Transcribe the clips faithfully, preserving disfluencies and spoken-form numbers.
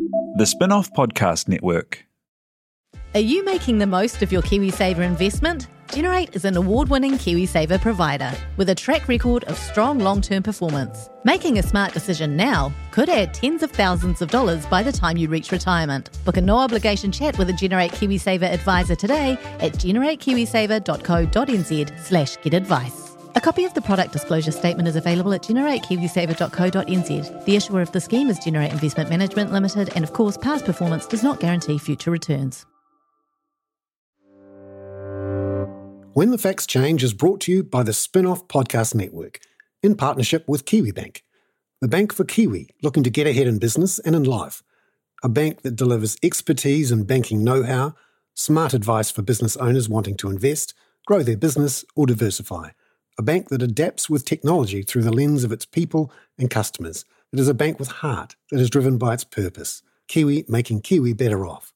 The Spin-Off Podcast Network. Are you making the most of your KiwiSaver investment? Generate is an award-winning KiwiSaver provider with a track record of strong long-term performance. Making a smart decision now could add tens of thousands of dollars by the time you reach retirement. Book a no-obligation chat with a Generate KiwiSaver advisor today at generatekiwisaver.co.nz slash get advice. A copy of the product disclosure statement is available at generatekiwisaver.co.nz. The issuer of the scheme is Generate Investment Management Limited, and of course, past performance does not guarantee future returns. When the Facts Change is brought to you by the Spin-Off Podcast Network in partnership with KiwiBank, the bank for Kiwi looking to get ahead in business and in life. A bank that delivers expertise in banking know-how, smart advice for business owners wanting to invest, grow their business or diversify. A bank that adapts with technology through the lens of its people and customers. It is a bank with heart that is driven by its purpose. Kiwi making Kiwi better off.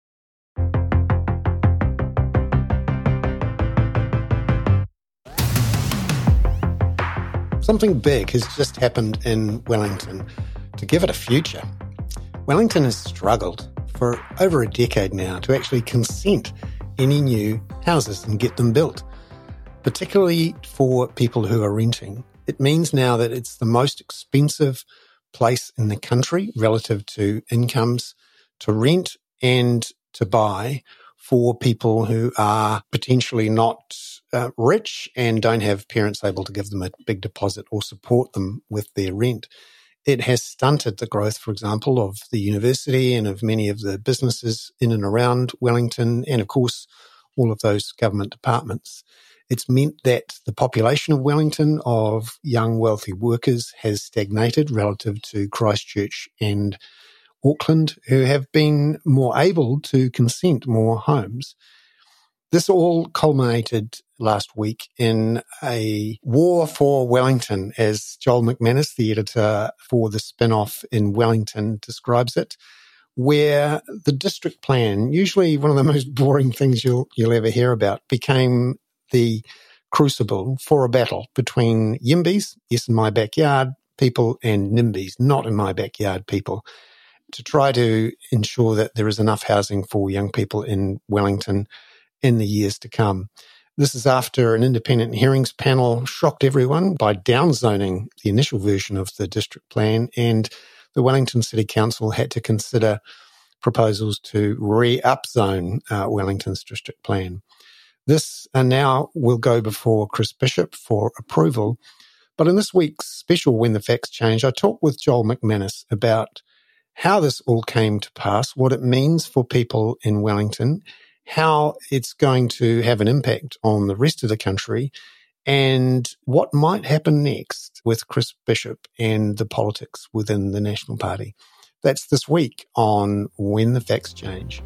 Something big has just happened in Wellington to give it a future. Wellington has struggled for over a decade now to actually consent any new houses and get them built. Particularly for people who are renting. It means now that it's the most expensive place in the country relative to incomes to rent and to buy for people who are potentially not uh, rich and don't have parents able to give them a big deposit or support them with their rent. It has stunted the growth, for example, of the university and of many of the businesses in and around Wellington and, of course, all of those government departments. It's meant that the population of Wellington of young, wealthy workers has stagnated relative to Christchurch and Auckland, who have been more able to consent more homes. This all culminated last week in a war for Wellington, as Joel McManus, the editor for the Spin-Off in Wellington, describes it, where the district plan, usually one of the most boring things you'll, you'll ever hear about, became the crucible for a battle between Yimbys, yes in my backyard people, and NIMBYs, not in my backyard people, to try to ensure that there is enough housing for young people in Wellington in the years to come. This is after an independent hearings panel shocked everyone by downzoning the initial version of the district plan, and the Wellington City Council had to consider proposals to re-upzone uh, Wellington's district plan. This uh, now will go before Chris Bishop for approval. But in this week's special When the Facts Change, I talked with Joel McManus about how this all came to pass, what it means for people in Wellington, how it's going to have an impact on the rest of the country, and what might happen next with Chris Bishop and the politics within the National Party. That's this week on When the Facts Change.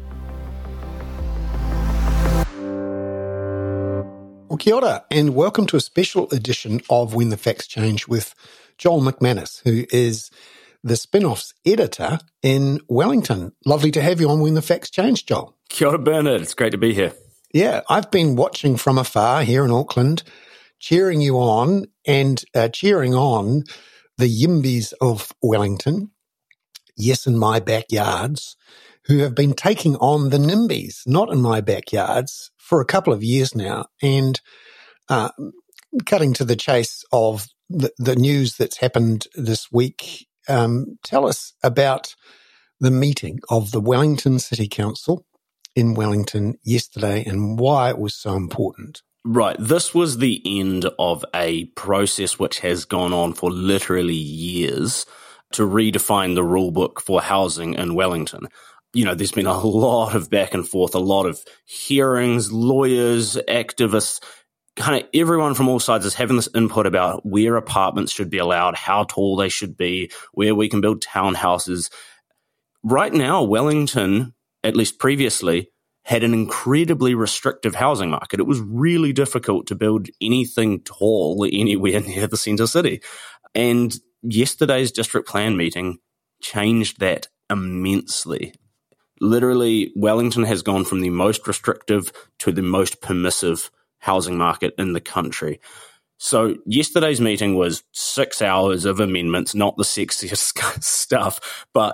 Well, kia ora, and welcome to a special edition of When the Facts Change with Joel McManus, who is the Spin-Off's editor in Wellington. Lovely to have you on When the Facts Change, Joel. Kia ora, Bernard. It's great to be here. Yeah, I've been watching from afar here in Auckland, cheering you on and uh, cheering on the Yimbys of Wellington, yes, in my backyards, who have been taking on the NIMBYs, not in my backyards, for a couple of years now. And uh, cutting to the chase of the, the news that's happened this week, um, tell us about the meeting of the Wellington City Council in Wellington yesterday and why it was so important. Right. This was the end of a process which has gone on for literally years to redefine the rule book for housing in Wellington. You know, there's been a lot of back and forth, a lot of hearings, lawyers, activists, kind of everyone from all sides is having this input about where apartments should be allowed, how tall they should be, where we can build townhouses. Right now, Wellington, at least previously, had an incredibly restrictive housing market. It was really difficult to build anything tall anywhere near the centre city. And yesterday's district plan meeting changed that immensely. Literally, Wellington has gone from the most restrictive to the most permissive housing market in the country. So yesterday's meeting was six hours of amendments, not the sexiest stuff, but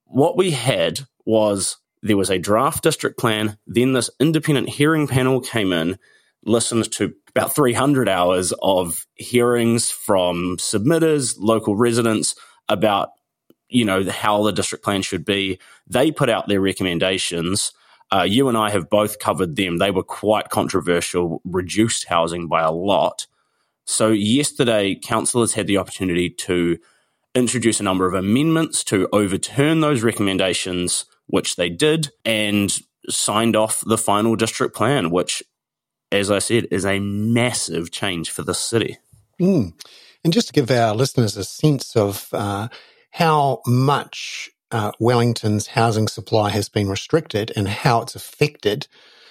what we had was there was a draft district plan, then this independent hearing panel came in, listened to about three hundred hours of hearings from submitters, local residents about, you know, how the district plan should be. They put out their recommendations. Uh, you and I have both covered them. They were quite controversial, reduced housing by a lot. So yesterday, councillors had the opportunity to introduce a number of amendments to overturn those recommendations, which they did, and signed off the final district plan, which, as I said, is a massive change for the city. Mm. And just to give our listeners a sense of uh, how much uh, Wellington's housing supply has been restricted and how it's affected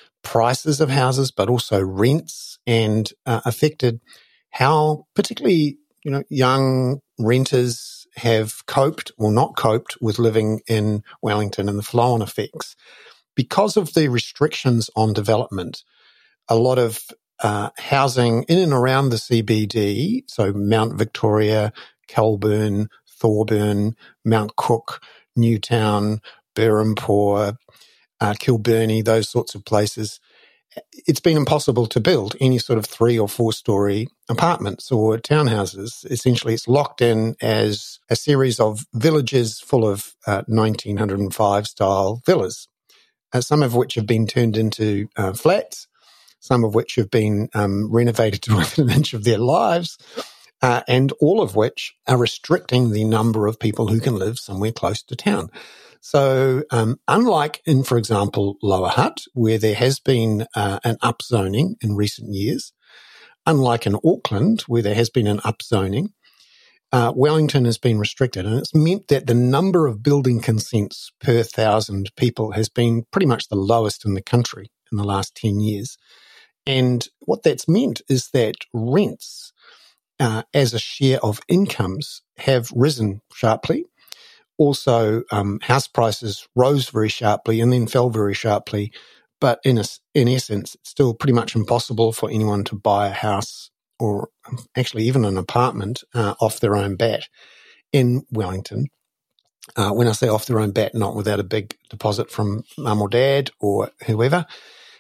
prices of houses, but also rents, and uh, affected how particularly, you know, young renters have coped or not coped with living in Wellington and the flow-on effects. Because of the restrictions on development, a lot of uh, housing in and around the C B D, so Mount Victoria, Kelburn, Thorburn, Mount Cook, Newtown, Berhampore, uh, Kilbirnie, those sorts of places, it's been impossible to build any sort of three or four story apartments or townhouses. Essentially, it's locked in as a series of villages full of uh, nineteen oh five style villas, uh, some of which have been turned into uh, flats, some of which have been um, renovated to within an inch of their lives, uh, and all of which are restricting the number of people who can live somewhere close to town. So um, unlike in, for example, Lower Hutt, where there has been uh, an upzoning in recent years, unlike in Auckland, where there has been an upzoning, uh, Wellington has been restricted. And it's meant that the number of building consents per thousand people has been pretty much the lowest in the country in the last ten years. And what that's meant is that rents uh, as a share of incomes have risen sharply. Also, um, house prices rose very sharply and then fell very sharply. But in a, in essence, it's still pretty much impossible for anyone to buy a house or actually even an apartment uh, off their own bat in Wellington. Uh, when I say off their own bat, not without a big deposit from mum or dad or whoever.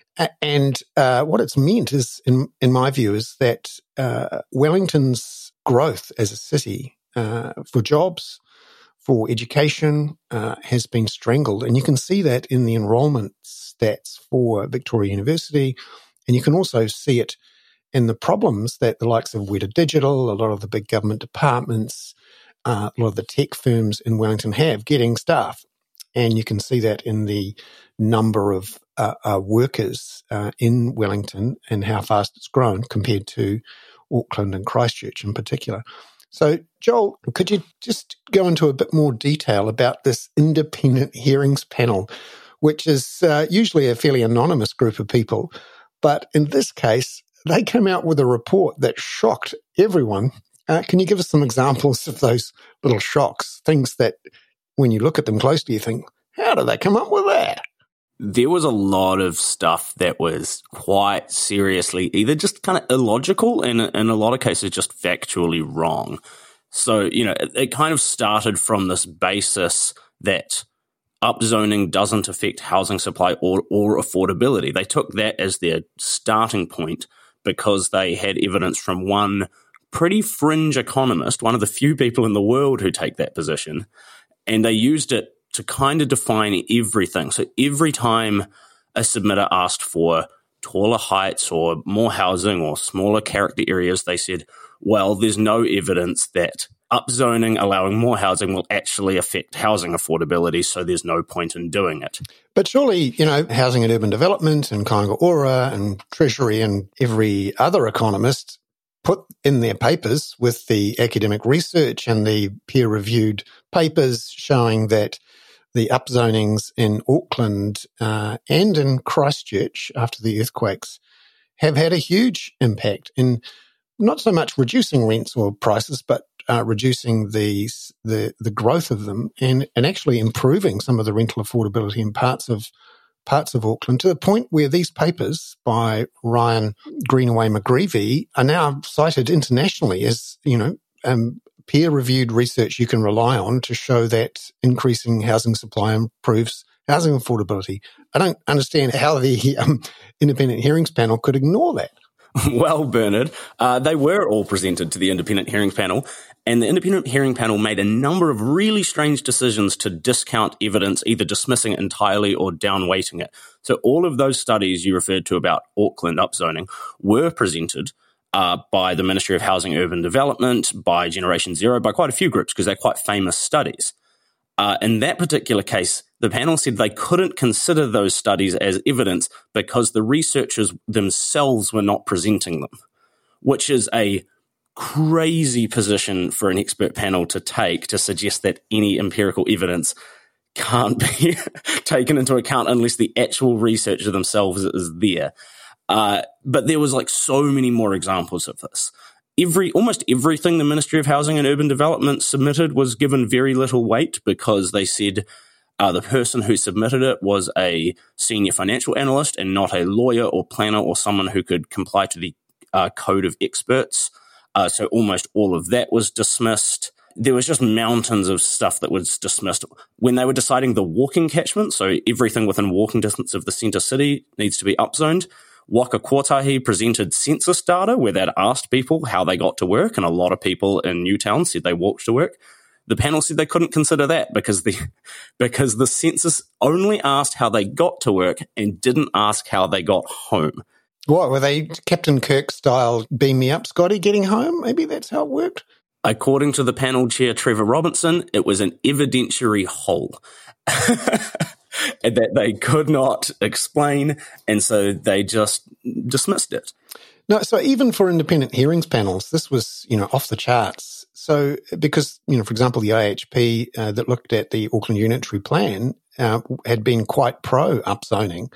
And uh, what it's meant is, in, in my view, is that uh, Wellington's growth as a city uh, for jobs, for education, uh, has been strangled. And you can see that in the enrolment stats for Victoria University. And you can also see it in the problems that the likes of Weta Digital, a lot of the big government departments, uh, a lot of the tech firms in Wellington have getting staff. And you can see that in the number of uh, uh, workers uh, in Wellington and how fast it's grown compared to Auckland and Christchurch in particular. So, Joel, could you just go into a bit more detail about this independent hearings panel, which is uh, usually a fairly anonymous group of people, but in this case, they came out with a report that shocked everyone. Uh, can you give us some examples of those little shocks, things that when you look at them closely, you think, how did they come up with that? There was a lot of stuff that was quite seriously either just kind of illogical and in a lot of cases just factually wrong. So, you know, it, it kind of started from this basis that upzoning doesn't affect housing supply or, or affordability. They took that as their starting point because they had evidence from one pretty fringe economist, one of the few people in the world who take that position, and they used it to kind of define everything. So every time a submitter asked for taller heights or more housing or smaller character areas, they said, well, there's no evidence that upzoning, allowing more housing, will actually affect housing affordability, so there's no point in doing it. But surely, you know, Housing and Urban Development and Kāinga Ora and Treasury and every other economist put in their papers with the academic research and the peer-reviewed papers showing that the upzonings in Auckland uh, and in Christchurch after the earthquakes have had a huge impact in not so much reducing rents or prices, but uh, reducing the, the the growth of them and, and actually improving some of the rental affordability in parts of parts of Auckland, to the point where these papers by Ryan Greenaway McGreevy are now cited internationally as, you know, um, peer-reviewed research you can rely on to show that increasing housing supply improves housing affordability. I don't understand how the um, Independent Hearings Panel could ignore that. Well, Bernard, uh, they were all presented to the Independent Hearings Panel, and the Independent Hearing Panel made a number of really strange decisions to discount evidence, either dismissing it entirely or downweighting it. So all of those studies you referred to about Auckland upzoning were presented uh, by the Ministry of Housing and Urban Development, by Generation Zero, by quite a few groups, because they're quite famous studies. Uh, in that particular case, the panel said they couldn't consider those studies as evidence because the researchers themselves were not presenting them, which is a crazy position for an expert panel to take, to suggest that any empirical evidence can't be taken into account unless the actual researcher themselves is there. Uh, but there was like so many more examples of this. Every, almost everything the Ministry of Housing and Urban Development submitted was given very little weight because they said uh, the person who submitted it was a senior financial analyst and not a lawyer or planner or someone who could comply to the uh, code of experts. Uh, so almost all of that was dismissed. There was just mountains of stuff that was dismissed. When they were deciding the walking catchment, so everything within walking distance of the centre city needs to be upzoned, Waka Kotahi presented census data where they'd asked people how they got to work, and a lot of people in Newtown said they walked to work. The panel said they couldn't consider that because the because the census only asked how they got to work and didn't ask how they got home. What, were they Captain Kirk style, beam me up, Scotty, getting home? Maybe that's how it worked? According to the panel chair, Trevor Robinson, it was an evidentiary hole that they could not explain, and so they just dismissed it. No, so even for independent hearings panels, this was, you know, off the charts. So because, you know, for example, the I H P uh, that looked at the Auckland Unitary Plan uh, had been quite pro upzoning.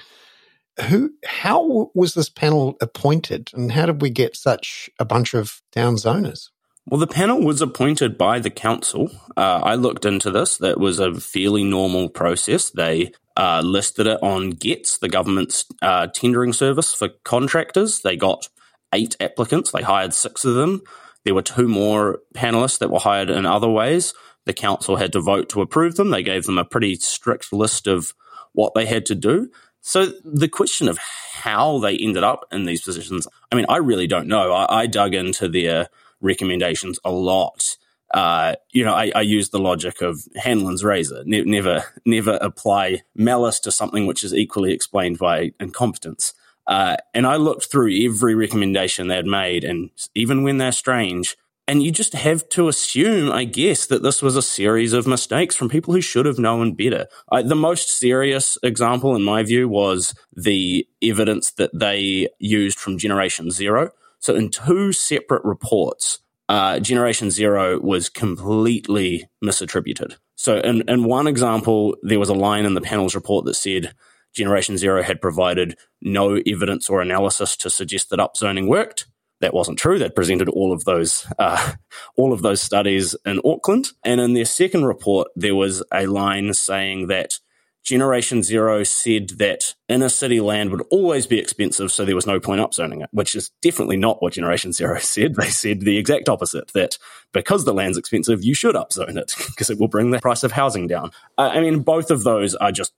Who, how was this panel appointed, and how did we get such a bunch of down zoners? Well, the panel was appointed by the council. Uh, I looked into this. That was a fairly normal process. They uh, listed it on GETS, the government's uh, tendering service for contractors. They got eight applicants. They hired six of them. There were two more panelists that were hired in other ways. The council had to vote to approve them. They gave them a pretty strict list of what they had to do. So the question of how they ended up in these positions, I mean, I really don't know. I, I dug into their recommendations a lot. Uh, you know, I, I use the logic of Hanlon's razor. Ne- never, never apply malice to something which is equally explained by incompetence. Uh, and I looked through every recommendation they had made, and even when they're strange, and you just have to assume, I guess, that this was a series of mistakes from people who should have known better. I, the most serious example, in my view, was the evidence that they used from Generation Zero. So in two separate reports, uh, Generation Zero was completely misattributed. So in, in one example, there was a line in the panel's report that said Generation Zero had provided no evidence or analysis to suggest that upzoning worked. That wasn't true. They'd presented all of those uh, all of those studies in Auckland. And in their second report, there was a line saying that Generation Zero said that inner city land would always be expensive, so there was no point upzoning it, which is definitely not what Generation Zero said. They said the exact opposite, that because the land's expensive, you should upzone it because it will bring the price of housing down. Uh, I mean, both of those are just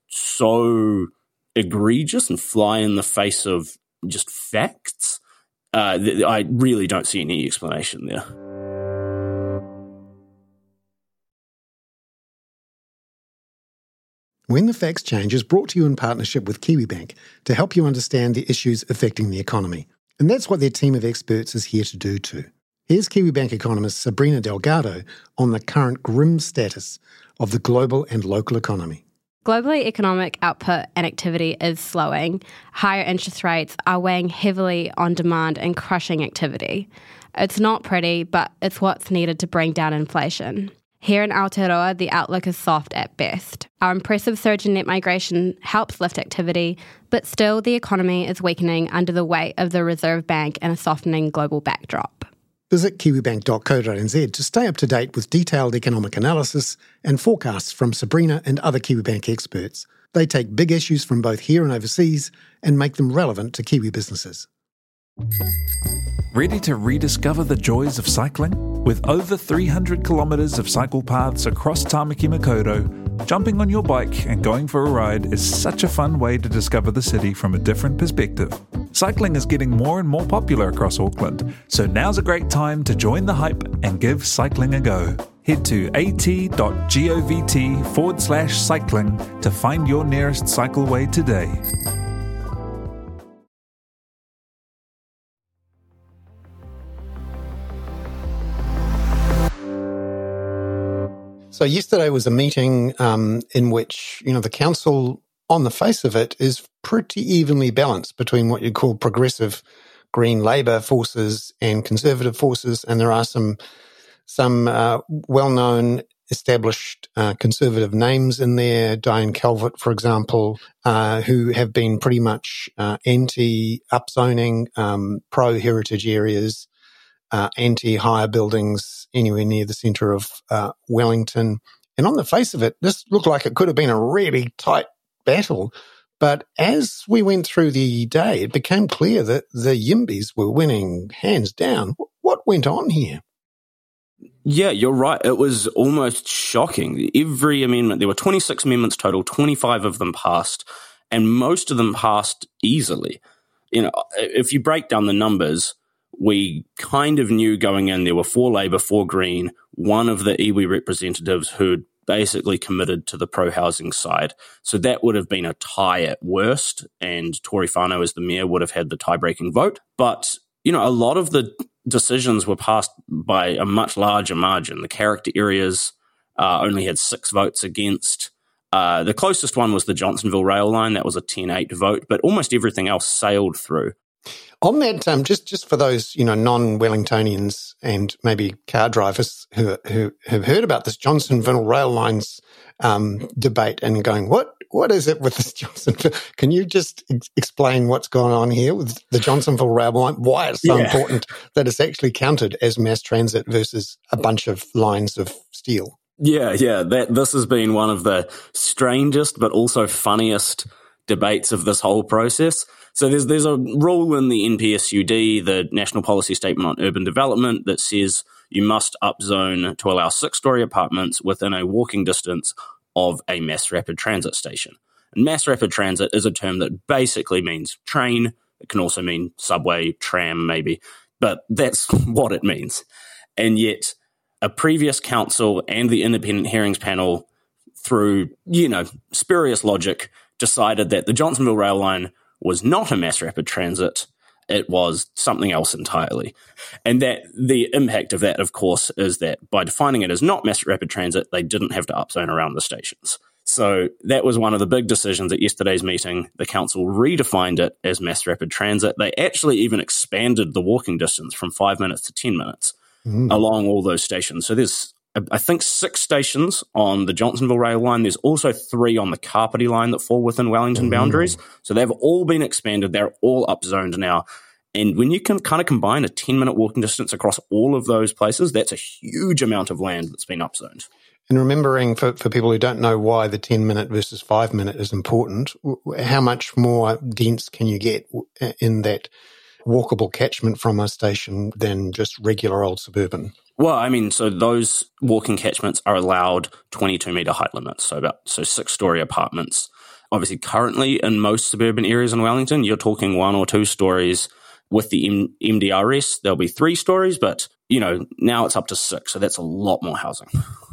so egregious and fly in the face of just facts. Uh, th- I really don't see any explanation there. When the Facts Change is brought to you in partnership with Kiwibank to help you understand the issues affecting the economy. And that's what their team of experts is here to do too. Here's Kiwibank economist Sabrina Delgado on the current grim status of the global and local economy. Globally, economic output and activity is slowing. Higher interest rates are weighing heavily on demand and crushing activity. It's not pretty, but it's what's needed to bring down inflation. Here in Aotearoa, the outlook is soft at best. Our impressive surge in net migration helps lift activity, but still the economy is weakening under the weight of the Reserve Bank and a softening global backdrop. Visit kiwibank dot co dot n z to stay up to date with detailed economic analysis and forecasts from Sabrina and other Kiwibank experts. They take big issues from both here and overseas and make them relevant to Kiwi businesses. Ready to rediscover the joys of cycling? With over three hundred kilometres of cycle paths across Tāmaki Makaurau, jumping on your bike and going for a ride is such a fun way to discover the city from a different perspective. Cycling is getting more and more popular across Auckland, so now's a great time to join the hype and give cycling a go. Head to at.govt forward slash cycling to find your nearest cycleway today. So yesterday was a meeting um, in which, you know, the council, on the face of it, is pretty evenly balanced between what you'd call progressive Green Labour forces and Conservative forces, and there are some some uh, well-known established uh, Conservative names in there, Diane Calvert, for example, uh, who have been pretty much uh, anti-upzoning, um, pro-heritage areas, Uh, anti-hire buildings anywhere near the centre of uh, Wellington. And on the face of it, this looked like it could have been a really tight battle. But as we went through the day, it became clear that the Yimbys were winning hands down. What went on here? Yeah, you're right. It was almost shocking. Every amendment, there were twenty-six amendments total, twenty-five of them passed, and most of them passed easily. You know, if you break down the numbers, we kind of knew going in there were four Labour, four Green, one of the iwi representatives who'd basically committed to the pro-housing side. So that would have been a tie at worst, and Tory Whanau as the mayor would have had the tie-breaking vote. But, you know, a lot of the decisions were passed by a much larger margin. The character areas uh, only had six votes against. Uh, the closest one was the Johnsonville rail line. That was a ten eight vote, but almost everything else sailed through. On that, um, just just for those, you know, non-Wellingtonians and maybe car drivers who who have heard about this Johnsonville rail lines um, debate and going, what what is it with this Johnsonville? Can you just ex- explain what's going on here with the Johnsonville rail line? Why it's so yeah. important that it's actually counted as mass transit versus a bunch of lines of steel? Yeah, yeah. That this has been one of the strangest but also funniest debates of this whole process. So there's there's a rule in the N P S U D, the National Policy Statement on Urban Development, that says you must upzone to allow six-storey apartments within a walking distance of a mass rapid transit station. And mass rapid transit is a term that basically means train. It can also mean subway, tram, maybe, but that's what it means. And yet a previous council and the independent hearings panel, through, you know, spurious logic, decided that the Johnsonville rail line was not a mass rapid transit, it was something else entirely. And that the impact of that, of course, is that by defining it as not mass rapid transit, they didn't have to upzone around the stations. So that was one of the big decisions at yesterday's meeting. The council redefined it as mass rapid transit. They actually even expanded the walking distance from five minutes to ten minutes mm. along all those stations. So there's I think six stations on the Johnsonville rail line. There's also three on the Kapiti line that fall within Wellington mm. boundaries. So they've all been expanded. They're all upzoned now. And when you can kind of combine a ten-minute walking distance across all of those places, that's a huge amount of land that's been upzoned. And remembering, for, for people who don't know why the ten-minute versus five-minute is important, how much more dense can you get in that walkable catchment from a station than just regular old suburban? Well, I mean, so those walking catchments are allowed twenty-two metre height limits, so about so six-storey apartments. Obviously, currently in most suburban areas in Wellington, you're talking one or two stories. With the M- MDRS, there'll be three stories, but, you know, now it's up to six, so that's a lot more housing.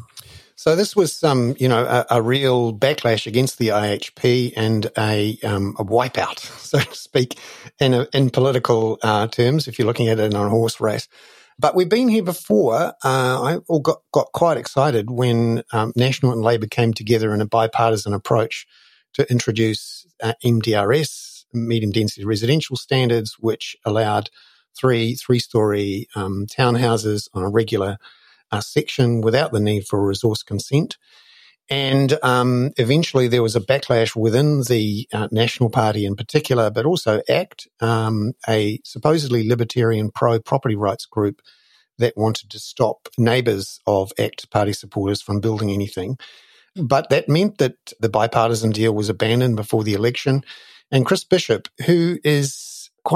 So this was, um, you know, a, a real backlash against the I H P and a, um, a wipeout, so to speak, in, a, in political uh, terms, if you're looking at it in a horse race. But we've been here before. Uh, I all got, got quite excited when um, National and Labour came together in a bipartisan approach to introduce uh, M D R S, medium density residential standards, which allowed three three-storey um, townhouses on a regular uh, section without the need for resource consent. And um, eventually there was a backlash within the uh, National Party in particular, but also ACT, um, a supposedly libertarian pro-property rights group that wanted to stop neighbours of ACT party supporters from building anything. But that meant that the bipartisan deal was abandoned before the election. And Chris Bishop, who is quite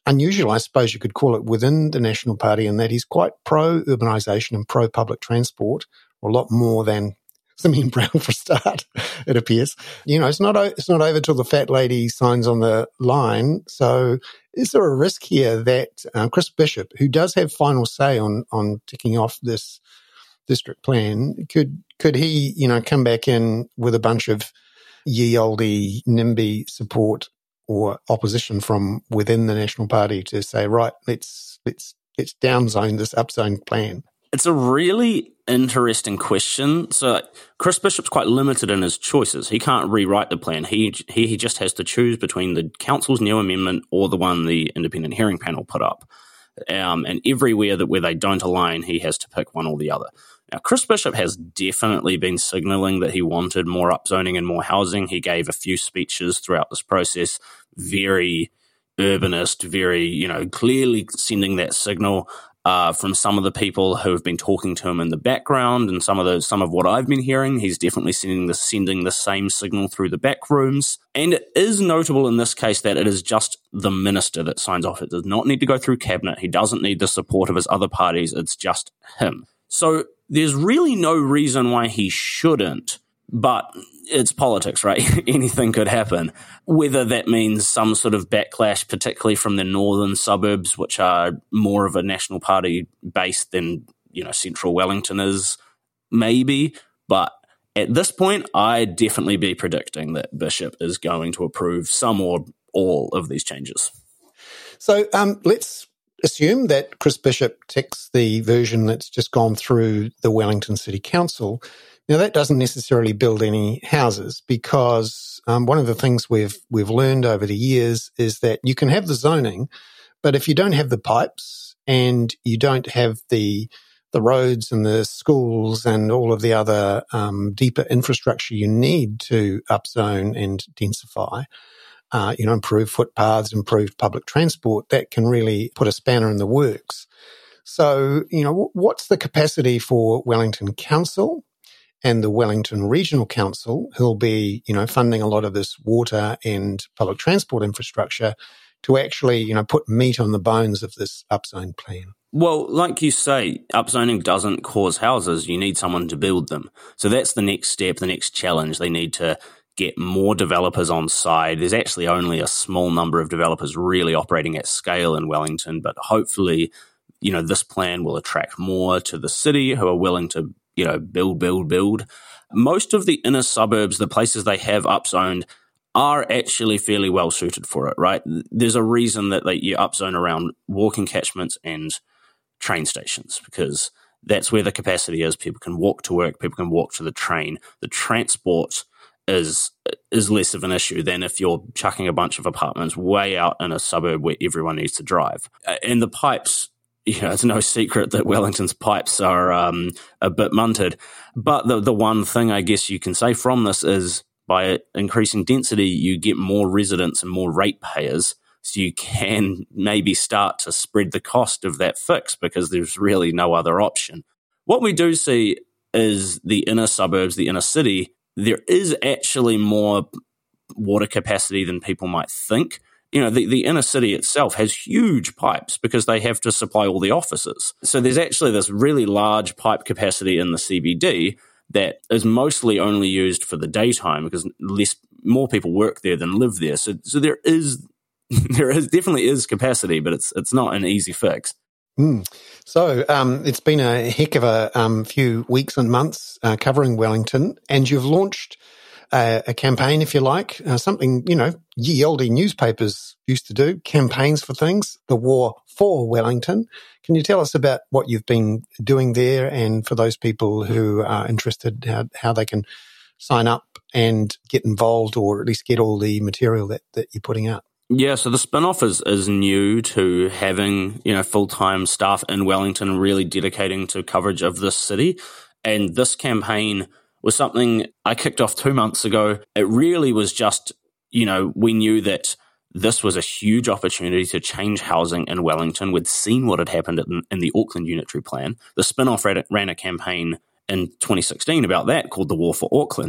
unusual, I suppose you could call it, within the National Party, in that he's quite pro-urbanisation and pro-public transport, a lot more than Simeon Brown for a start, it appears. You know, it's not it's not over till the fat lady signs on the line. So is there a risk here that uh, Chris Bishop, who does have final say on on ticking off this district plan, could could he, you know, come back in with a bunch of ye olde NIMBY support or opposition from within the National Party to say, right, let's let's let's downzone this upzone plan? It's a really interesting question. So Chris Bishop's quite limited in his choices. He can't rewrite the plan. He, he he just has to choose between the council's new amendment or the one the independent hearing panel put up. Um, and everywhere that where they don't align, he has to pick one or the other. Now, Chris Bishop has definitely been signalling that he wanted more upzoning and more housing. He gave a few speeches throughout this process, very urbanist, very, you know, clearly sending that signal. Uh, from some of the people who have been talking to him in the background, and some of the some of what I've been hearing, he's definitely sending the sending the same signal through the back rooms. And it is notable in this case that it is just the minister that signs off. It does not need to go through cabinet. He doesn't need the support of his other parties. It's just him. So there's really no reason why he shouldn't. But it's politics, right? Anything could happen. Whether that means some sort of backlash, particularly from the northern suburbs, which are more of a National Party base than, you know, central Wellington is, maybe. But at this point, I'd definitely be predicting that Bishop is going to approve some or all of these changes. So um, let's assume that Chris Bishop ticks the version that's just gone through the Wellington City Council. Now, that doesn't necessarily build any houses, because um, one of the things we've we've learned over the years is that you can have the zoning, but if you don't have the pipes and you don't have the the roads and the schools and all of the other um, deeper infrastructure you need to upzone and densify, uh, you know, improve footpaths, improve public transport, that can really put a spanner in the works. So, you know, what's the capacity for Wellington Council and the Wellington Regional Council, who'll be, you know, funding a lot of this water and public transport infrastructure, to actually, you know, put meat on the bones of this upzone plan? Well, like you say, upzoning doesn't cause houses. You need someone to build them. So that's the next step, the next challenge. They need to get more developers on side. There's actually only a small number of developers really operating at scale in Wellington, but hopefully, you know, this plan will attract more to the city who are willing to, you know, build, build, build. Most of the inner suburbs, the places they have upzoned, are actually fairly well suited for it, right? There's a reason that they, you upzone around walking catchments and train stations, because that's where the capacity is. People can walk to work, people can walk to the train. The transport is is less of an issue than if you're chucking a bunch of apartments way out in a suburb where everyone needs to drive. And the pipes, you know, it's no secret that Wellington's pipes are um, a bit munted. But the the one thing I guess you can say from this is, by increasing density, you get more residents and more ratepayers, so you can maybe start to spread the cost of that fix, because there's really no other option. What we do see is the inner suburbs, the inner city, there is actually more water capacity than people might think. You know, the, the inner city itself has huge pipes because they have to supply all the offices. So there's actually this really large pipe capacity in the C B D that is mostly only used for the daytime, because less more people work there than live there. So so there is there is definitely is capacity, but it's it's not an easy fix. Mm. So um, it's been a heck of a um, few weeks and months uh, covering Wellington, and you've launched uh, a campaign, if you like, uh, something, you know, ye olde newspapers used to do, campaigns for things, the War for Wellington. Can you tell us about what you've been doing there, and for those people who are interested, how, how they can sign up and get involved, or at least get all the material that, that you're putting out? Yeah, so the spin-off is, is new to having, you know, full-time staff in Wellington really dedicating to coverage of this city. And this campaign was something I kicked off two months ago. It really was just, you know, we knew that this was a huge opportunity to change housing in Wellington. We'd seen what had happened in, in the Auckland Unitary Plan. The spin-off ran, ran a campaign in twenty sixteen about that called the War for Auckland.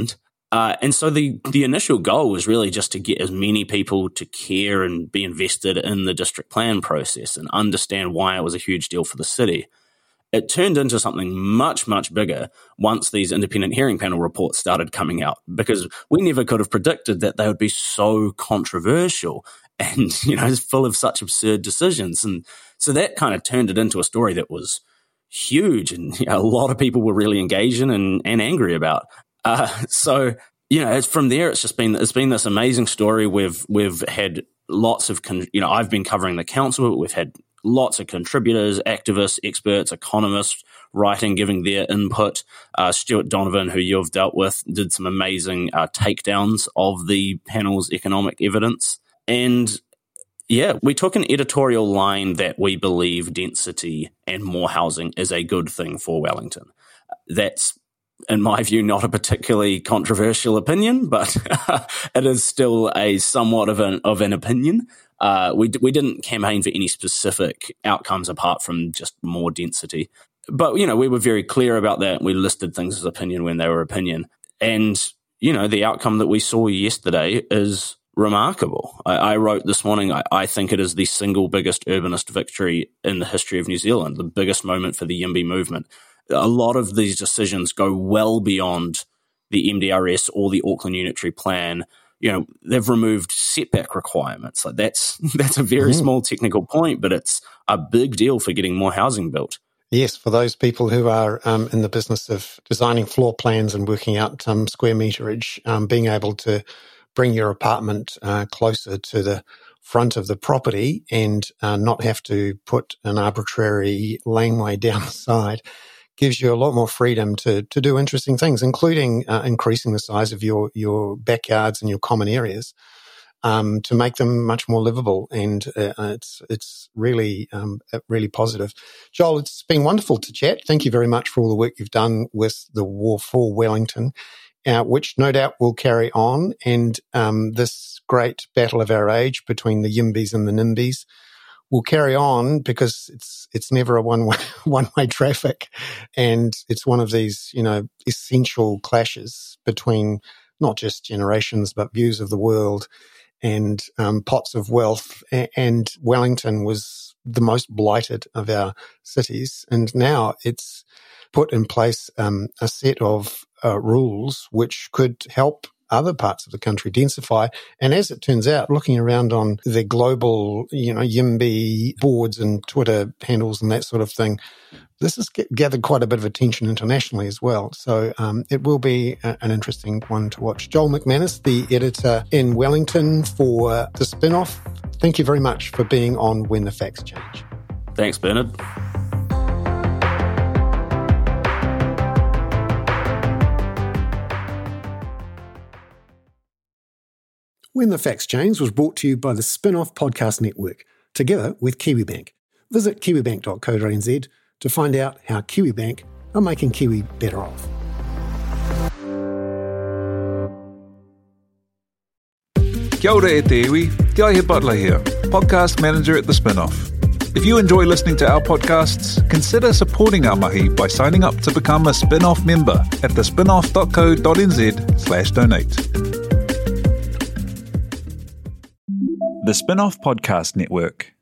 Uh, and so the, the initial goal was really just to get as many people to care and be invested in the district plan process and understand why it was a huge deal for the city. It turned into something much, much bigger once these independent hearing panel reports started coming out, because we never could have predicted that they would be so controversial and, you know, full of such absurd decisions. And so that kind of turned it into a story that was huge and, you know, a lot of people were really engaged in and, and angry about. Uh, so, you know, it's from there, it's just been, it's been this amazing story. We've, we've had lots of, con- you know, I've been covering the council. We've had lots of contributors, activists, experts, economists writing, giving their input. Uh, Stuart Donovan, who you've dealt with, did some amazing uh, takedowns of the panel's economic evidence. And yeah, we took an editorial line that we believe density and more housing is a good thing for Wellington. That's, in my view, not a particularly controversial opinion, but it is still a somewhat of an of an opinion. Uh, we we didn't campaign for any specific outcomes apart from just more density. But, you know, we were very clear about that. We listed things as opinion when they were opinion. And, you know, the outcome that we saw yesterday is remarkable. I, I wrote this morning, I, I think it is the single biggest urbanist victory in the history of New Zealand, the biggest moment for the YIMBY movement. A lot of these decisions go well beyond the M D R S or the Auckland Unitary Plan. You know, they've removed setback requirements. Like that's that's a very mm. small technical point, but it's a big deal for getting more housing built. Yes, for those people who are um, in the business of designing floor plans and working out um, square meterage, um, being able to bring your apartment uh, closer to the front of the property and uh, not have to put an arbitrary laneway down the side gives you a lot more freedom to to do interesting things, including uh, increasing the size of your your backyards and your common areas um, to make them much more livable. And uh, it's it's really um, really positive. Joel, it's been wonderful to chat. Thank you very much for all the work you've done with the War for Wellington, uh, which no doubt will carry on. And um, this great battle of our age between the YIMBYs and the NIMBYs will carry on, because it's it's never a one way one way traffic, and it's one of these, you know, essential clashes between not just generations but views of the world and um, pots of wealth. And Wellington was the most blighted of our cities, and now it's put in place um, a set of uh, rules which could help other parts of the country densify. And as it turns out, looking around on the global, you know, YIMBY boards and Twitter handles and that sort of thing, this has gathered quite a bit of attention internationally as well. So um, it will be a, an interesting one to watch. Joel McManus, the editor in Wellington for The Spin-Off, thank you very much for being on When the Facts Change. Thanks, Bernard. When the Facts Change was brought to you by the Spin-Off Podcast Network, together with KiwiBank. Visit kiwibank dot co dot n z to find out how KiwiBank are making Kiwi better off. Kia ora e te iwi, Te Aihe Butler here, podcast manager at The Spin-Off. If you enjoy listening to our podcasts, consider supporting our mahi by signing up to become a Spin-Off member at the spinoff dot co dot n z slash donate. The Spin-Off Podcast Network.